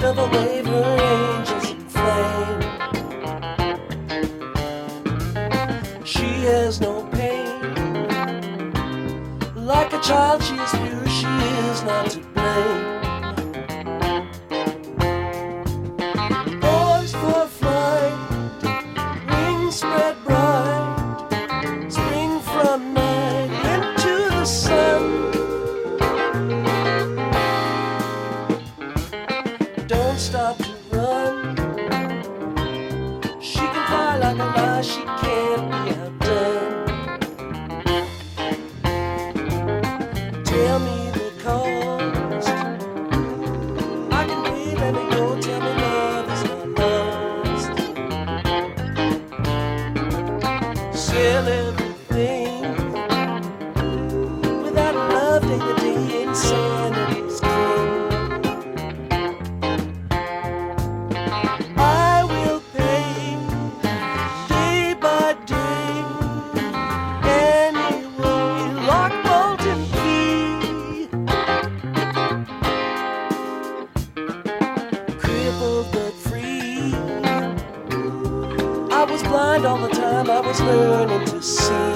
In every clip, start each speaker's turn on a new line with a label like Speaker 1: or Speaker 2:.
Speaker 1: of a wave, her angels in flame. She has no pain. Like a child, she is pure, she is not to blame. Poised for flight, wings spread bright, spring from night into the sun. Don't stop to run. She can fly like a lie, she can't be outdone. Tell me the cost. I can pay, let me go. Tell me love is not lost. Sell everything. Without love, day to day, insanity's king. I will pay day by day. Anyway, lock, bolt, and key. Crippled but free. I was blind all the time, I was learning to see.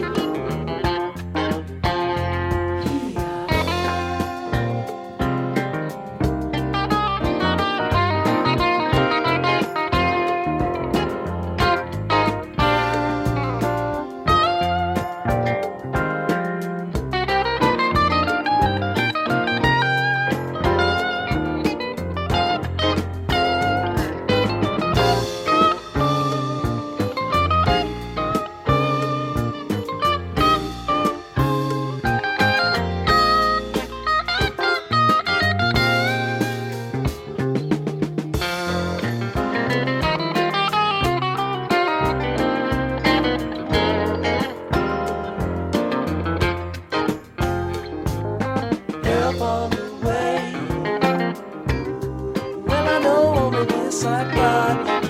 Speaker 1: Help on the way. Well, I know only this I got.